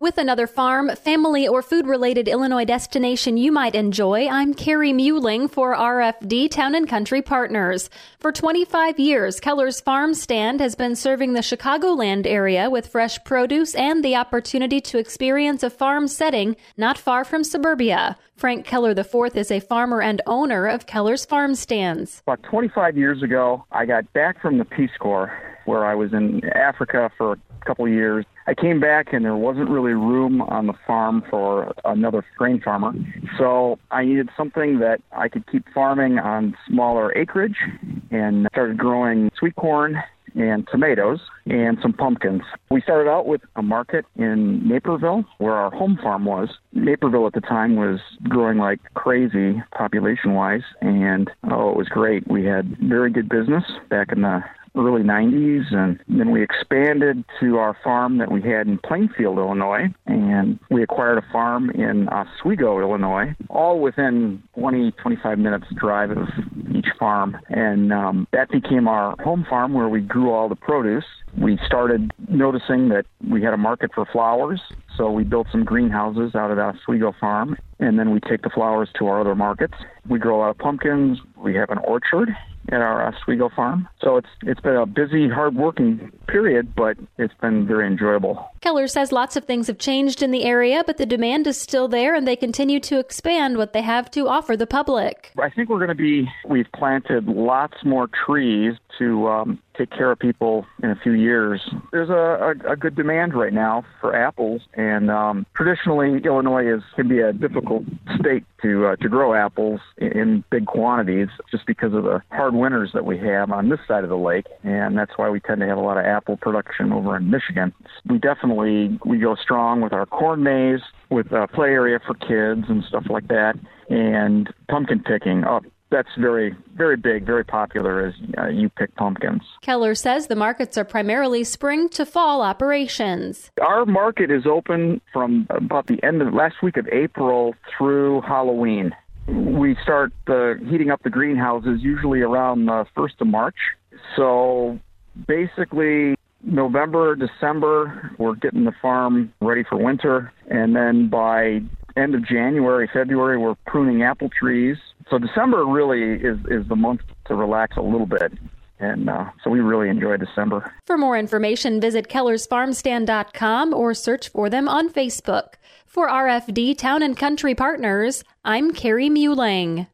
With another farm, family, or food-related Illinois destination you might enjoy, I'm Carrie Muehling for RFD Town and Country Partners. For 25 years, Keller's Farm Stand has been serving the Chicagoland area with fresh produce and the opportunity to experience a farm setting not far from suburbia. Frank Keller IV is a farmer and owner of Keller's Farm Stands. About 25 years ago, I got back from the Peace Corps, where I was in Africa for a couple of years. I came back and there wasn't really room on the farm for another grain farmer. So I needed something that I could keep farming on smaller acreage, and started growing sweet corn and tomatoes and some pumpkins. We started out with a market in Naperville, where our home farm was. Naperville at the time was growing like crazy population-wise, and it was great. We had very good business back in the early 90s, and then we expanded to our farm that we had in Plainfield, Illinois, and we acquired a farm in Oswego, Illinois, all within 25 minutes drive of each farm, and that became our home farm where we grew all the produce. We started noticing that we had a market for flowers, so we built some greenhouses out at Oswego Farm, and then we take the flowers to our other markets. We grow a lot of pumpkins. We have an orchard at our Oswego Farm. So it's been a busy, hard-working period, but it's been very enjoyable. Keller says lots of things have changed in the area, but the demand is still there, and they continue to expand what they have to offer the public. I think we've planted lots more trees to take care of people in a few years. There's a good demand right now for apples, and traditionally Illinois can be a difficult state to grow apples in big quantities, just because of the hard winters that we have on this side of the lake, and that's why we tend to have a lot of apple production over in Michigan. We go strong with our corn maze, with a play area for kids and stuff like that, and pumpkin picking. That's very, very big, very popular as you pick pumpkins. Keller says the markets are primarily spring to fall operations. Our market is open from about the end of last week of April through Halloween. We start heating up the greenhouses usually around the 1st of March. So basically November, December, we're getting the farm ready for winter. And then by end of January, February, we're pruning apple trees. So December really is the month to relax a little bit. And so we really enjoy December. For more information, visit kellersfarmstand.com or search for them on Facebook. For RFD Town and Country Partners, I'm Carrie Muehling.